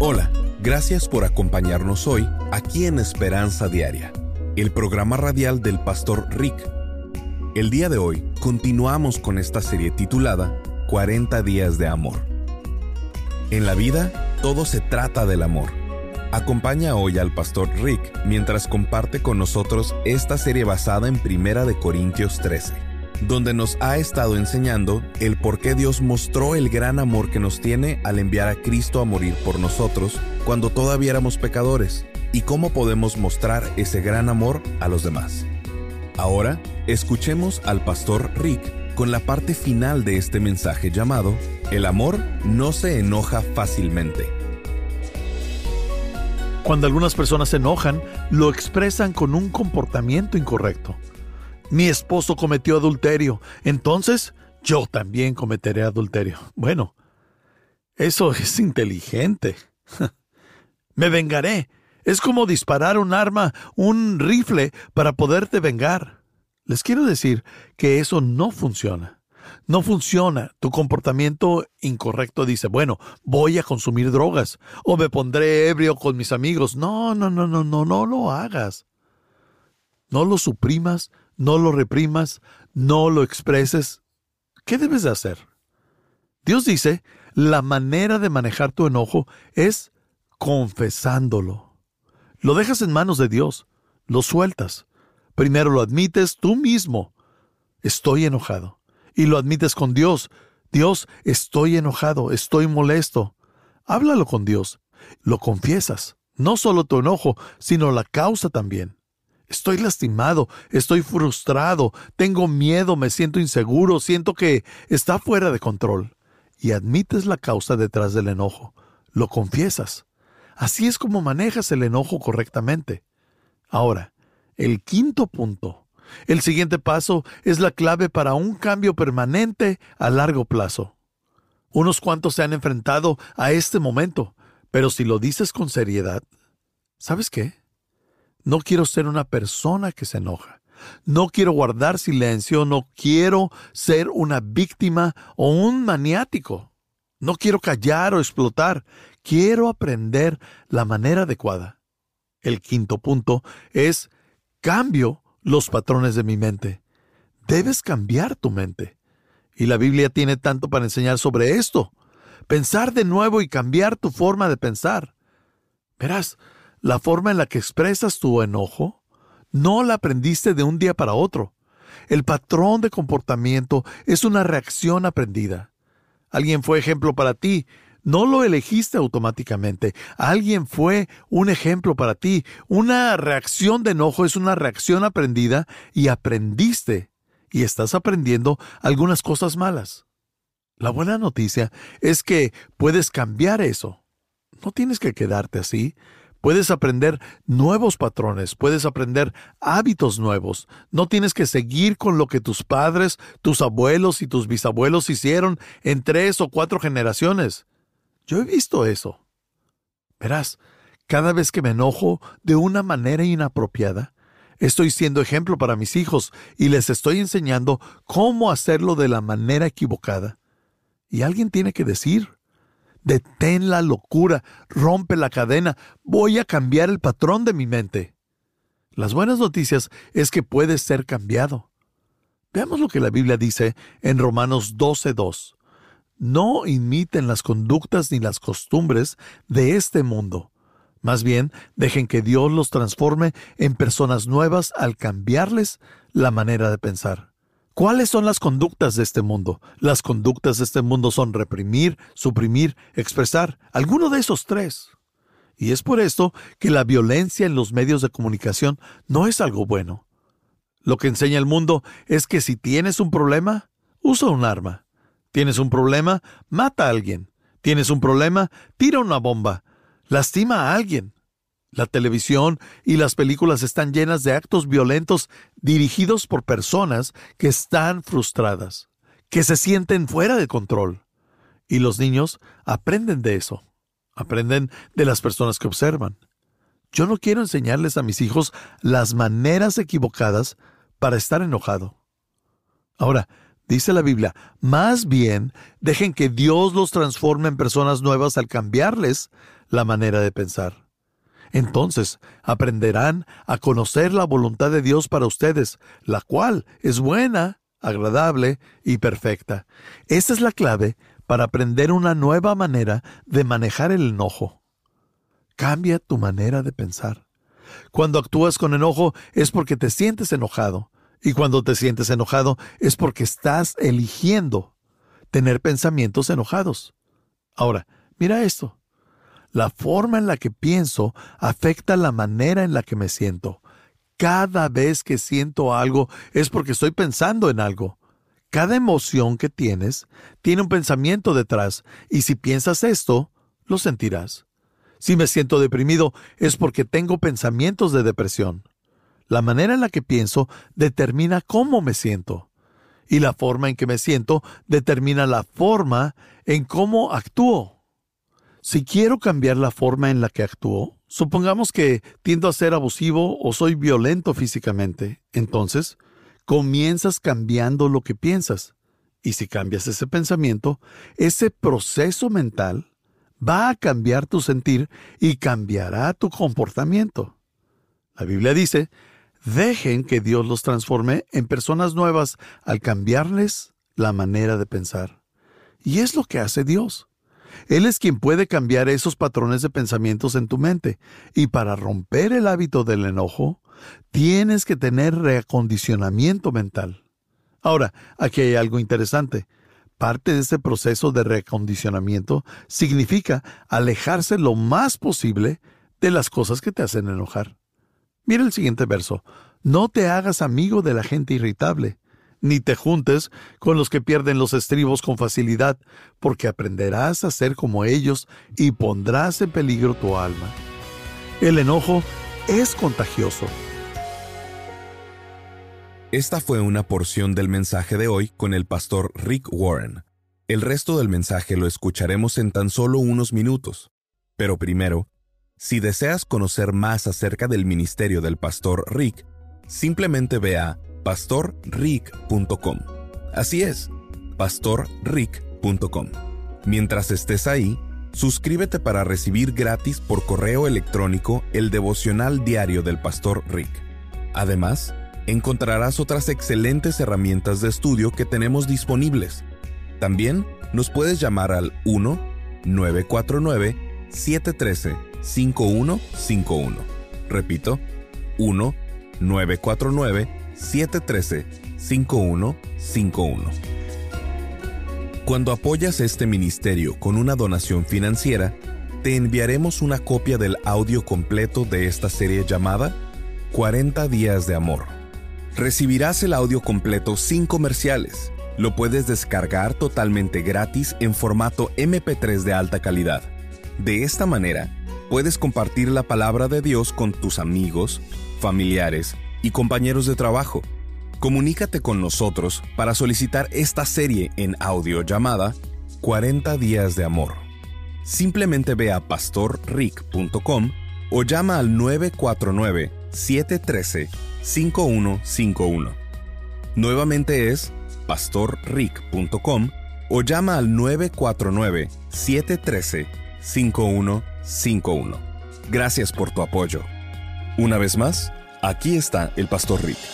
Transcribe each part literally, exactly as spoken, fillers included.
Hola, gracias por acompañarnos hoy aquí en Esperanza Diaria, el programa radial del pastor Rick. El día de hoy continuamos con esta serie titulada cuarenta días de amor. En la vida, todo se trata del amor. Acompaña hoy al pastor Rick mientras comparte con nosotros esta serie basada en Primera de Corintios trece, donde nos ha estado enseñando el por qué Dios mostró el gran amor que nos tiene al enviar a Cristo a morir por nosotros cuando todavía éramos pecadores, y cómo podemos mostrar ese gran amor a los demás. Ahora, escuchemos al pastor Rick con la parte final de este mensaje llamado El amor no se enoja fácilmente. Cuando algunas personas se enojan, lo expresan con un comportamiento incorrecto. Mi esposo cometió adulterio, entonces yo también cometeré adulterio. Bueno, eso es inteligente. Me vengaré. Es como disparar un arma, un rifle, para poderte vengar. Les quiero decir que eso no funciona. No funciona. Tu comportamiento incorrecto dice, bueno, voy a consumir drogas o me pondré ebrio con mis amigos. No, no, no, no, no, no lo hagas. No lo suprimas, no lo reprimas, no lo expreses. ¿Qué debes de hacer? Dios dice, la manera de manejar tu enojo es confesándolo. Lo dejas en manos de Dios, lo sueltas. Primero lo admites tú mismo. Estoy enojado. Y lo admites con Dios. Dios, estoy enojado, estoy molesto. Háblalo con Dios. Lo confiesas. No solo tu enojo, sino la causa también. Estoy lastimado, estoy frustrado, tengo miedo, me siento inseguro, siento que está fuera de control. Y admites la causa detrás del enojo. Lo confiesas. Así es como manejas el enojo correctamente. Ahora, el quinto punto. El siguiente paso es la clave para un cambio permanente a largo plazo. Unos cuantos se han enfrentado a este momento, pero si lo dices con seriedad, ¿sabes qué? No quiero ser una persona que se enoja. No quiero guardar silencio. No quiero ser una víctima o un maniático. No quiero callar o explotar. Quiero aprender la manera adecuada. El quinto punto es cambio los patrones de mi mente. Debes cambiar tu mente. Y la Biblia tiene tanto para enseñar sobre esto. Pensar de nuevo y cambiar tu forma de pensar. Verás, la forma en la que expresas tu enojo no la aprendiste de un día para otro. El patrón de comportamiento es una reacción aprendida. Alguien fue ejemplo para ti. No lo elegiste automáticamente. Alguien fue un ejemplo para ti. Una reacción de enojo es una reacción aprendida y aprendiste. Y estás aprendiendo algunas cosas malas. La buena noticia es que puedes cambiar eso. No tienes que quedarte así. Puedes aprender nuevos patrones, puedes aprender hábitos nuevos. No tienes que seguir con lo que tus padres, tus abuelos y tus bisabuelos hicieron en tres o cuatro generaciones. Yo he visto eso. Verás, cada vez que me enojo de una manera inapropiada, estoy siendo ejemplo para mis hijos y les estoy enseñando cómo hacerlo de la manera equivocada. Y alguien tiene que decir, detén la locura, rompe la cadena, voy a cambiar el patrón de mi mente. Las buenas noticias es que puedes ser cambiado. Veamos lo que la Biblia dice en Romanos doce dos. No imiten las conductas ni las costumbres de este mundo. Más bien, dejen que Dios los transforme en personas nuevas al cambiarles la manera de pensar. ¿Cuáles son las conductas de este mundo? Las conductas de este mundo son reprimir, suprimir, expresar. Alguno de esos tres. Y es por esto que la violencia en los medios de comunicación no es algo bueno. Lo que enseña el mundo es que si tienes un problema, usa un arma. Tienes un problema, mata a alguien. Tienes un problema, tira una bomba. Lastima a alguien. La televisión y las películas están llenas de actos violentos dirigidos por personas que están frustradas, que se sienten fuera de control. Y los niños aprenden de eso. Aprenden de las personas que observan. Yo no quiero enseñarles a mis hijos las maneras equivocadas para estar enojado. Ahora, dice la Biblia, más bien dejen que Dios los transforme en personas nuevas al cambiarles la manera de pensar. Entonces aprenderán a conocer la voluntad de Dios para ustedes, la cual es buena, agradable y perfecta. Esta es la clave para aprender una nueva manera de manejar el enojo. Cambia tu manera de pensar. Cuando actúas con enojo es porque te sientes enojado. Y cuando te sientes enojado es porque estás eligiendo tener pensamientos enojados. Ahora, mira esto. La forma en la que pienso afecta la manera en la que me siento. Cada vez que siento algo es porque estoy pensando en algo. Cada emoción que tienes tiene un pensamiento detrás, y si piensas esto, lo sentirás. Si me siento deprimido es porque tengo pensamientos de depresión. La manera en la que pienso determina cómo me siento. Y la forma en que me siento determina la forma en cómo actúo. Si quiero cambiar la forma en la que actúo, supongamos que tiendo a ser abusivo o soy violento físicamente, entonces comienzas cambiando lo que piensas. Y si cambias ese pensamiento, ese proceso mental va a cambiar tu sentir y cambiará tu comportamiento. La Biblia dice, dejen que Dios los transforme en personas nuevas al cambiarles la manera de pensar. Y es lo que hace Dios. Él es quien puede cambiar esos patrones de pensamientos en tu mente. Y para romper el hábito del enojo, tienes que tener reacondicionamiento mental. Ahora, aquí hay algo interesante. Parte de este proceso de reacondicionamiento significa alejarse lo más posible de las cosas que te hacen enojar. Mira el siguiente verso. No te hagas amigo de la gente irritable, ni te juntes con los que pierden los estribos con facilidad, porque aprenderás a ser como ellos y pondrás en peligro tu alma. El enojo es contagioso. Esta fue una porción del mensaje de hoy con el pastor Rick Warren. El resto del mensaje lo escucharemos en tan solo unos minutos. Pero primero, si deseas conocer más acerca del ministerio del pastor Rick, simplemente ve a pastor rick punto com. Así es, pastor rick punto com. Mientras estés ahí, suscríbete para recibir gratis por correo electrónico el devocional diario del pastor Rick. Además, encontrarás otras excelentes herramientas de estudio que tenemos disponibles. También nos puedes llamar al uno nueve cuatro nueve siete uno tres cinco uno cinco uno. Repito, uno nueve cuatro nueve siete uno tres cinco uno cinco uno. Cuando apoyas este ministerio con una donación financiera, te enviaremos una copia del audio completo de esta serie llamada cuarenta días de amor. Recibirás el audio completo sin comerciales. Lo puedes descargar totalmente gratis en formato eme pe tres de alta calidad. De esta manera, puedes compartir la palabra de Dios con tus amigos, familiares y compañeros de trabajo. Comunícate con nosotros para solicitar esta serie en audio llamada cuarenta días de amor. Simplemente ve a pastor rick punto com o llama al nueve cuatro nueve siete uno tres cinco uno cinco uno. Nuevamente es pastor rick punto com o llama al nueve cuatro nueve siete uno tres cinco uno cinco uno. Gracias por tu apoyo. Una vez más, aquí está el pastor Rick.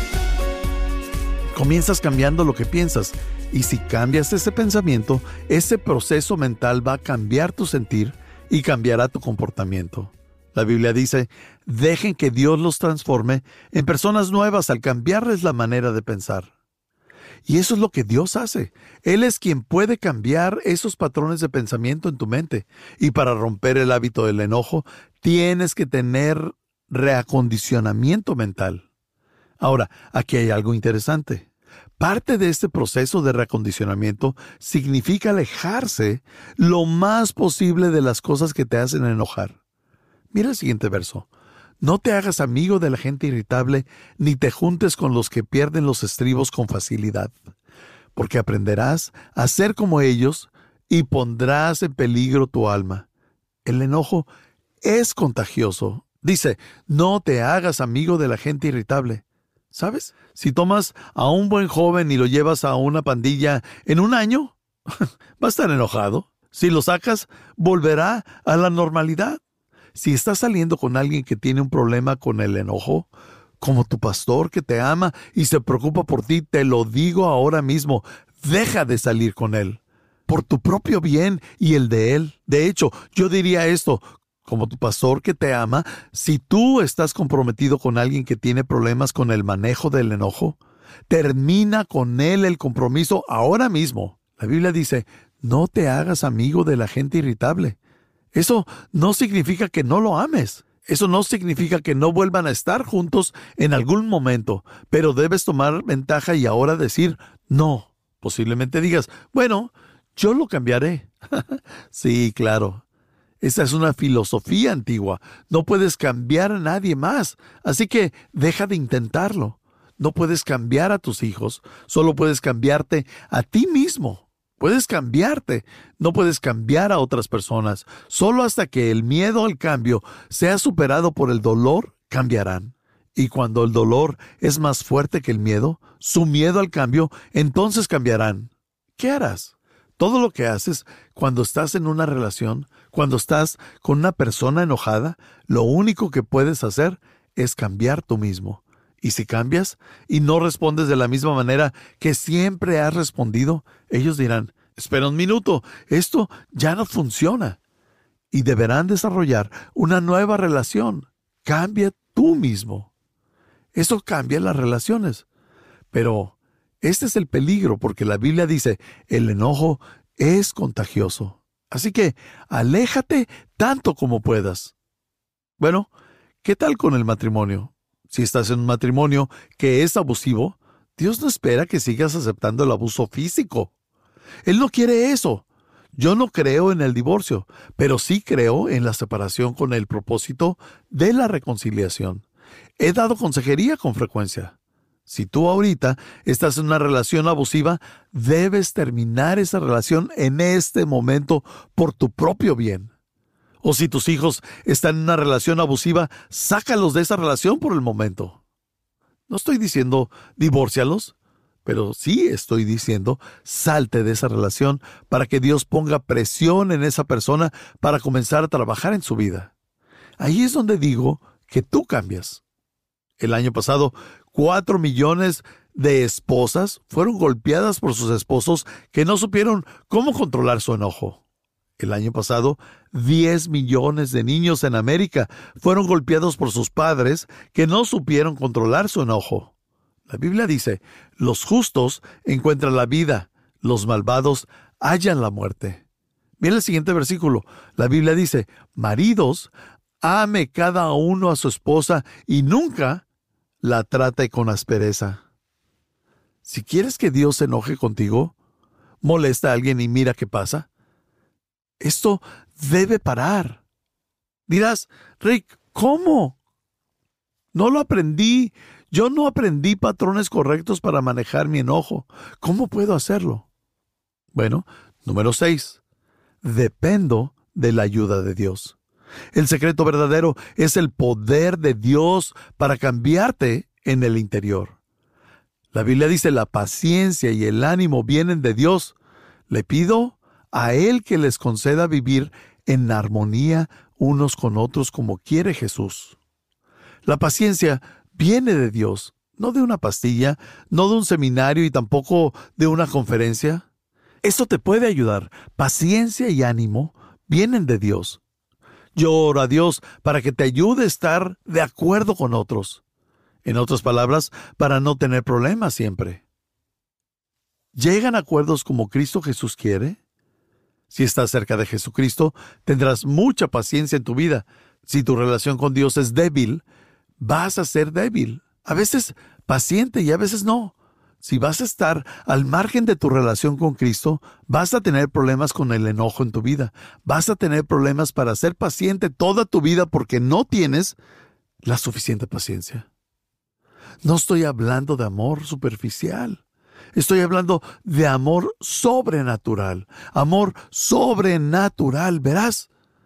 Comienzas cambiando lo que piensas, y si cambias ese pensamiento, ese proceso mental va a cambiar tu sentir y cambiará tu comportamiento. La Biblia dice, dejen que Dios los transforme en personas nuevas al cambiarles la manera de pensar. Y eso es lo que Dios hace. Él es quien puede cambiar esos patrones de pensamiento en tu mente. Y para romper el hábito del enojo, tienes que tener reacondicionamiento mental. Ahora, aquí hay algo interesante. Parte de este proceso de reacondicionamiento significa alejarse lo más posible de las cosas que te hacen enojar. Mira el siguiente verso. No te hagas amigo de la gente irritable, ni te juntes con los que pierden los estribos con facilidad, porque aprenderás a ser como ellos y pondrás en peligro tu alma. El enojo es contagioso. Dice, no te hagas amigo de la gente irritable. ¿Sabes? Si tomas a un buen joven y lo llevas a una pandilla en un año, va a estar enojado. Si lo sacas, volverá a la normalidad. Si estás saliendo con alguien que tiene un problema con el enojo, como tu pastor que te ama y se preocupa por ti, te lo digo ahora mismo, deja de salir con él. Por tu propio bien y el de él. De hecho, yo diría esto, como tu pastor que te ama, si tú estás comprometido con alguien que tiene problemas con el manejo del enojo, termina con él el compromiso ahora mismo. La Biblia dice, no te hagas amigo de la gente irritable. Eso no significa que no lo ames. Eso no significa que no vuelvan a estar juntos en algún momento, pero debes tomar ventaja y ahora decir no. Posiblemente digas, bueno, yo lo cambiaré. Sí, claro. Esa es una filosofía antigua. No puedes cambiar a nadie más, así que deja de intentarlo. No puedes cambiar a tus hijos, solo puedes cambiarte a ti mismo. Puedes cambiarte, no puedes cambiar a otras personas. Solo hasta que el miedo al cambio sea superado por el dolor, cambiarán. Y cuando el dolor es más fuerte que el miedo, su miedo al cambio, entonces cambiarán. ¿Qué harás? Todo lo que haces cuando estás en una relación, cuando estás con una persona enojada, lo único que puedes hacer es cambiar tú mismo. Y si cambias y no respondes de la misma manera que siempre has respondido, ellos dirán, espera un minuto, esto ya no funciona. Y deberán desarrollar una nueva relación. Cambia tú mismo. Eso cambia las relaciones. Pero este es el peligro porque la Biblia dice, el enojo es contagioso. Así que aléjate tanto como puedas. Bueno, ¿qué tal con el matrimonio? Si estás en un matrimonio que es abusivo, Dios no espera que sigas aceptando el abuso físico. Él no quiere eso. Yo no creo en el divorcio, pero sí creo en la separación con el propósito de la reconciliación. He dado consejería con frecuencia. Si tú ahorita estás en una relación abusiva, debes terminar esa relación en este momento por tu propio bien. O si tus hijos están en una relación abusiva, sácalos de esa relación por el momento. No estoy diciendo divórcialos, pero sí estoy diciendo salte de esa relación para que Dios ponga presión en esa persona para comenzar a trabajar en su vida. Ahí es donde digo que tú cambias. El año pasado, cuatro millones de esposas fueron golpeadas por sus esposos que no supieron cómo controlar su enojo. El año pasado, diez millones de niños en América fueron golpeados por sus padres que no supieron controlar su enojo. La Biblia dice, los justos encuentran la vida, los malvados hallan la muerte. Mira el siguiente versículo. La Biblia dice, maridos, ame cada uno a su esposa y nunca la trate con aspereza. Si quieres que Dios se enoje contigo, molesta a alguien y mira qué pasa. Esto debe parar. Dirás, Rick, ¿cómo? No lo aprendí. Yo no aprendí patrones correctos para manejar mi enojo. ¿Cómo puedo hacerlo? Bueno, número seis. Dependo de la ayuda de Dios. El secreto verdadero es el poder de Dios para cambiarte en el interior. La Biblia dice, la paciencia y el ánimo vienen de Dios. Le pido a Él que les conceda vivir en armonía unos con otros como quiere Jesús. La paciencia viene de Dios, no de una pastilla, no de un seminario y tampoco de una conferencia. Eso te puede ayudar. Paciencia y ánimo vienen de Dios. Yo oro a Dios para que te ayude a estar de acuerdo con otros. En otras palabras, para no tener problemas siempre. ¿Llegan a acuerdos como Cristo Jesús quiere? Si estás cerca de Jesucristo, tendrás mucha paciencia en tu vida. Si tu relación con Dios es débil, vas a ser débil. A veces paciente y a veces no. Si vas a estar al margen de tu relación con Cristo, vas a tener problemas con el enojo en tu vida. Vas a tener problemas para ser paciente toda tu vida porque no tienes la suficiente paciencia. No estoy hablando de amor superficial. Estoy hablando de amor sobrenatural. Amor sobrenatural, verás.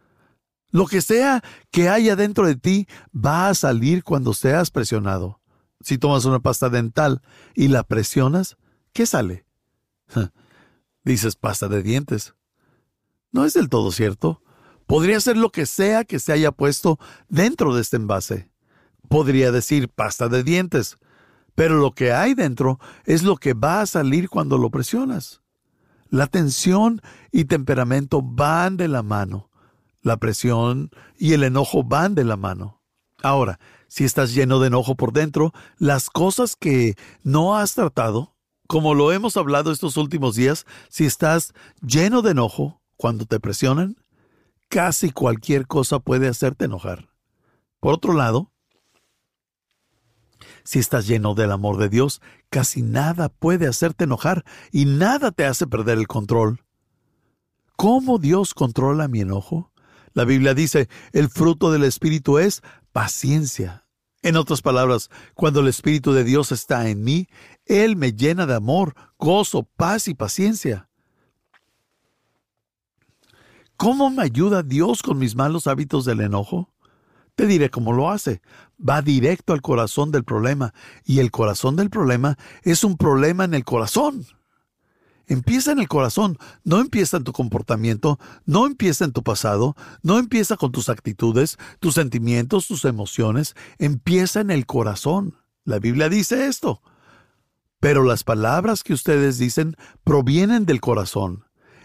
Lo que sea que haya dentro de ti va a salir cuando seas presionado. Si tomas una pasta dental y la presionas, ¿qué sale? Dices pasta de dientes. No es del todo cierto. Podría ser lo que sea que se haya puesto dentro de este envase. Podría decir pasta de dientes, pero lo que hay dentro es lo que va a salir cuando lo presionas. La tensión y temperamento van de la mano. La presión y el enojo van de la mano. Ahora, si estás lleno de enojo por dentro, las cosas que no has tratado, como lo hemos hablado estos últimos días, si estás lleno de enojo cuando te presionan, casi cualquier cosa puede hacerte enojar. Por otro lado, si estás lleno del amor de Dios, casi nada puede hacerte enojar y nada te hace perder el control. ¿Cómo Dios controla mi enojo? La Biblia dice, el fruto del Espíritu es paciencia. En otras palabras, cuando el Espíritu de Dios está en mí, Él me llena de amor, gozo, paz y paciencia. ¿Cómo me ayuda Dios con mis malos hábitos del enojo? Te diré cómo lo hace. Va directo al corazón del problema, y el corazón del problema es un problema en el corazón. Empieza en el corazón, no empieza en tu comportamiento, no empieza en tu pasado, no empieza con tus actitudes, tus sentimientos, tus emociones, empieza en el corazón. La Biblia dice esto. Pero las palabras que ustedes dicen provienen del corazón.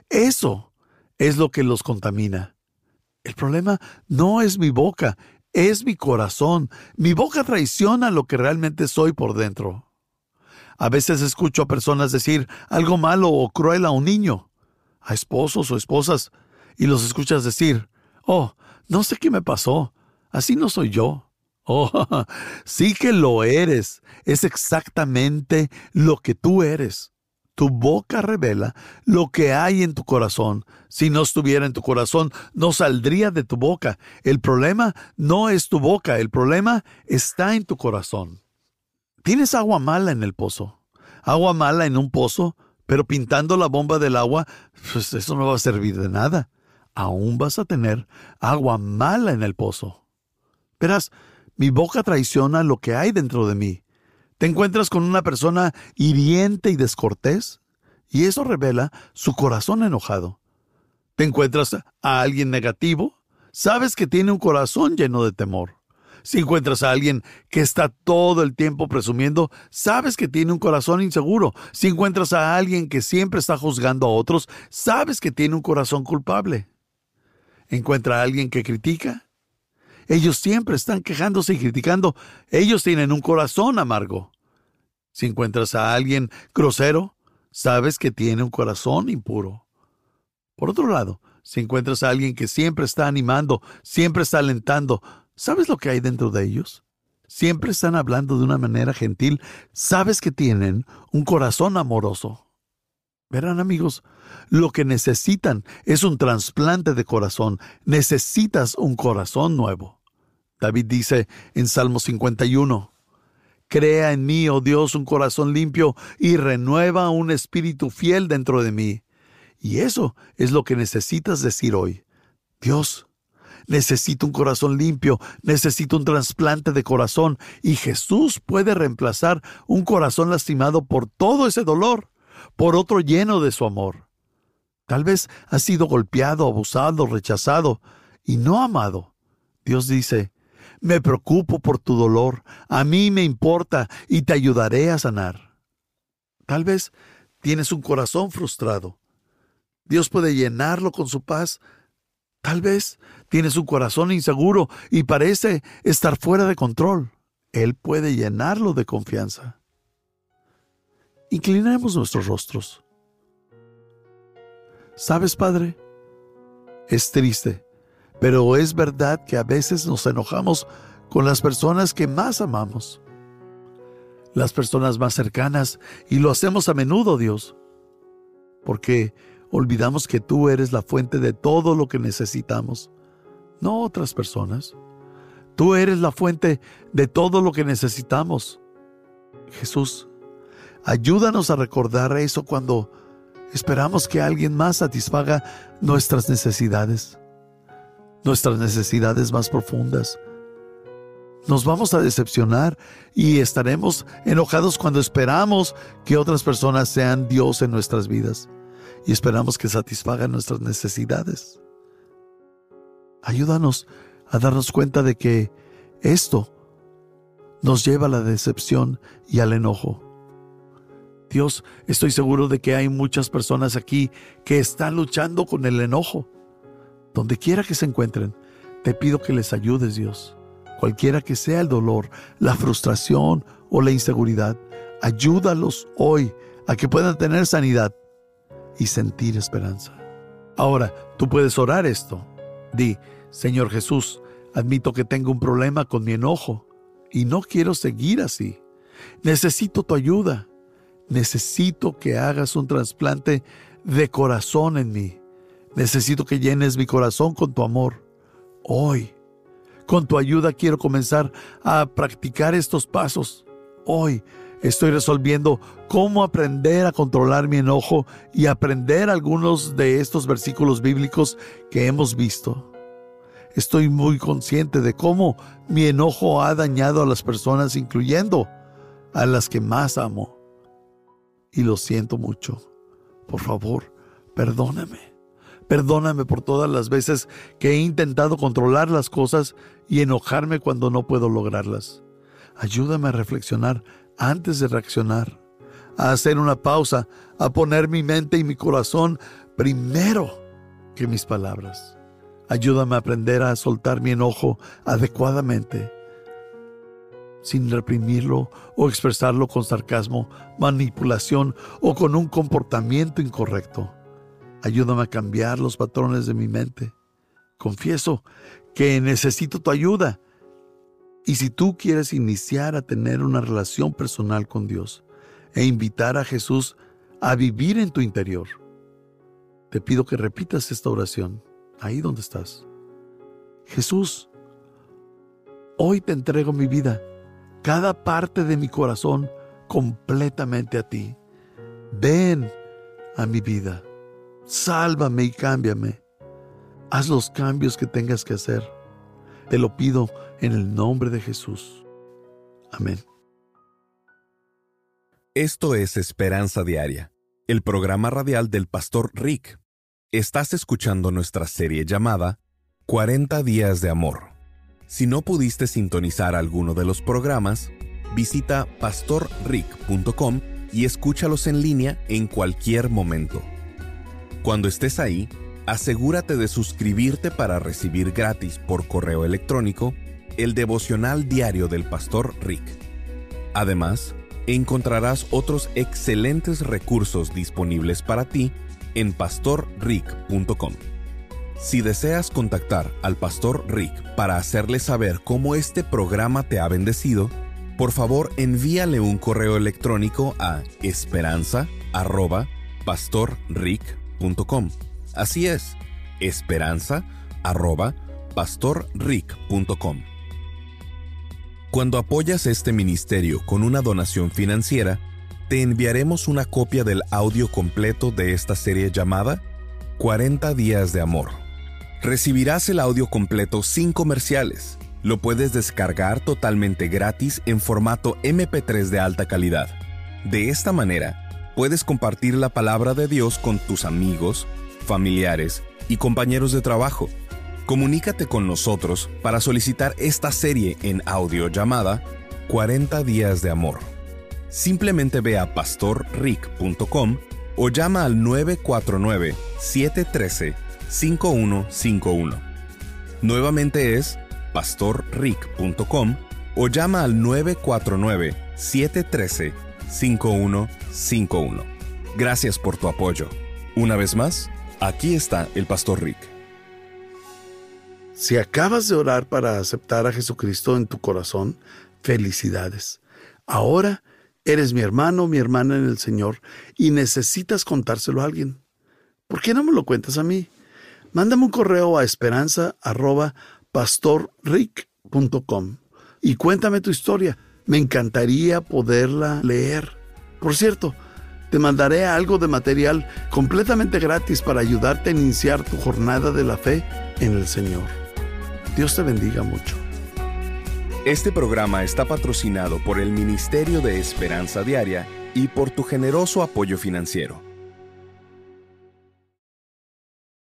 Eso es lo que los contamina. El problema no es mi boca, es mi corazón. Mi boca traiciona lo que realmente soy por dentro. A veces escucho a personas decir algo malo o cruel a un niño, a esposos o esposas, y los escuchas decir, oh, no sé qué me pasó, así no soy yo. Oh, sí que lo eres, es exactamente lo que tú eres. Tu boca revela lo que hay en tu corazón. Si no estuviera en tu corazón, no saldría de tu boca. El problema no es tu boca, el problema está en tu corazón. Tienes agua mala en el pozo. Agua mala en un pozo, pero pintando la bomba del agua, pues eso no va a servir de nada. Aún vas a tener agua mala en el pozo. Verás, mi boca traiciona lo que hay dentro de mí. Te encuentras con una persona hiriente y descortés, y eso revela su corazón enojado. Te encuentras a alguien negativo, sabes que tiene un corazón lleno de temor. Si encuentras a alguien que está todo el tiempo presumiendo, sabes que tiene un corazón inseguro. Si encuentras a alguien que siempre está juzgando a otros, sabes que tiene un corazón culpable. Encuentra a alguien que critica. Ellos siempre están quejándose y criticando. Ellos tienen un corazón amargo. Si encuentras a alguien grosero, sabes que tiene un corazón impuro. Por otro lado, si encuentras a alguien que siempre está animando, siempre está alentando, ¿sabes lo que hay dentro de ellos? Siempre están hablando de una manera gentil. Sabes que tienen un corazón amoroso. Verán, amigos, lo que necesitan es un trasplante de corazón. Necesitas un corazón nuevo. David dice en Salmo cincuenta y uno, «Crea en mí, oh Dios, un corazón limpio y renueva un espíritu fiel dentro de mí». Y eso es lo que necesitas decir hoy. Dios, necesito un corazón limpio, necesito un trasplante de corazón, y Jesús puede reemplazar un corazón lastimado por todo ese dolor, por otro lleno de su amor. Tal vez has sido golpeado, abusado, rechazado y no amado. Dios dice, me preocupo por tu dolor, a mí me importa y te ayudaré a sanar. Tal vez tienes un corazón frustrado. Dios puede llenarlo con su paz. Tal vez tienes un corazón inseguro y parece estar fuera de control. Él puede llenarlo de confianza. Inclinemos nuestros rostros. ¿Sabes, Padre? Es triste, pero es verdad que a veces nos enojamos con las personas que más amamos, las personas más cercanas, y lo hacemos a menudo, Dios, porque olvidamos que tú eres la fuente de todo lo que necesitamos, no otras personas. Tú eres la fuente de todo lo que necesitamos. Jesús, ayúdanos a recordar eso cuando esperamos que alguien más satisfaga nuestras necesidades, nuestras necesidades más profundas. Nos vamos a decepcionar y estaremos enojados cuando esperamos que otras personas sean Dios en nuestras vidas. y esperamos que satisfaga nuestras necesidades. Ayúdanos a darnos cuenta de que esto nos lleva a la decepción y al enojo. Dios, estoy seguro de que hay muchas personas aquí que están luchando con el enojo. Donde quiera que se encuentren, te pido que les ayudes, Dios. Cualquiera que sea el dolor, la frustración o la inseguridad, ayúdalos hoy a que puedan tener sanidad y sentir esperanza. Ahora, tú puedes orar esto. Di: Señor Jesús, admito que tengo un problema con mi enojo y no quiero seguir así. Necesito tu ayuda. Necesito que hagas un trasplante de corazón en mí. Necesito que llenes mi corazón con tu amor. Hoy, con tu ayuda, quiero comenzar a practicar estos pasos. Hoy estoy resolviendo cómo aprender a controlar mi enojo y aprender algunos de estos versículos bíblicos que hemos visto. Estoy muy consciente de cómo mi enojo ha dañado a las personas, incluyendo a las que más amo. Y lo siento mucho. Por favor, perdóname. Perdóname por todas las veces que he intentado controlar las cosas y enojarme cuando no puedo lograrlas. Ayúdame a reflexionar antes de reaccionar, a hacer una pausa, a poner mi mente y mi corazón primero que mis palabras. Ayúdame a aprender a soltar mi enojo adecuadamente, sin reprimirlo o expresarlo con sarcasmo, manipulación o con un comportamiento incorrecto. Ayúdame a cambiar los patrones de mi mente. Confieso que necesito tu ayuda. Y si tú quieres iniciar a tener una relación personal con Dios e invitar a Jesús a vivir en tu interior, te pido que repitas esta oración ahí donde estás. Jesús, hoy te entrego mi vida, cada parte de mi corazón completamente a ti. Ven a mi vida, sálvame y cámbiame. Haz los cambios que tengas que hacer. Te lo pido en el nombre de Jesús. Amén. Esto es Esperanza Diaria, el programa radial del Pastor Rick. Estás escuchando nuestra serie llamada cuarenta días de amor. Si no pudiste sintonizar alguno de los programas, visita pastor rick punto com y escúchalos en línea en cualquier momento. Cuando estés ahí, asegúrate de suscribirte para recibir gratis por correo electrónico el devocional diario del Pastor Rick. Además, encontrarás otros excelentes recursos disponibles para ti en pastor rick punto com. Si deseas contactar al Pastor Rick para hacerle saber cómo este programa te ha bendecido, por favor envíale un correo electrónico a esperanza arroba pastor rick punto com. Así es, esperanza arroba pastor rick punto com. Cuando apoyas este ministerio con una donación financiera, te enviaremos una copia del audio completo de esta serie llamada cuarenta días de amor. Recibirás el audio completo sin comerciales. Lo puedes descargar totalmente gratis en formato eme pe tres de alta calidad. De esta manera, puedes compartir la palabra de Dios con tus amigos, familiares y compañeros de trabajo. Comunícate con nosotros para solicitar esta serie en audio llamada cuarenta días de amor. Simplemente ve a pastor rick punto com o llama al nueve cuatro nueve, siete uno tres, cinco uno cinco uno. Nuevamente es pastor rick punto com o llama al nueve cuatro nueve, siete uno tres, cinco uno cinco uno. Gracias por tu apoyo. Una vez más, aquí está el Pastor Rick. Si acabas de orar para aceptar a Jesucristo en tu corazón, felicidades. Ahora eres mi hermano o mi hermana en el Señor y necesitas contárselo a alguien. ¿Por qué no me lo cuentas a mí? Mándame un correo a esperanza arroba pastor rick punto com y cuéntame tu historia. Me encantaría poderla leer. Por cierto, te mandaré algo de material completamente gratis para ayudarte a iniciar tu jornada de la fe en el Señor. Dios te bendiga mucho. Este programa está patrocinado por el Ministerio de Esperanza Diaria y por tu generoso apoyo financiero.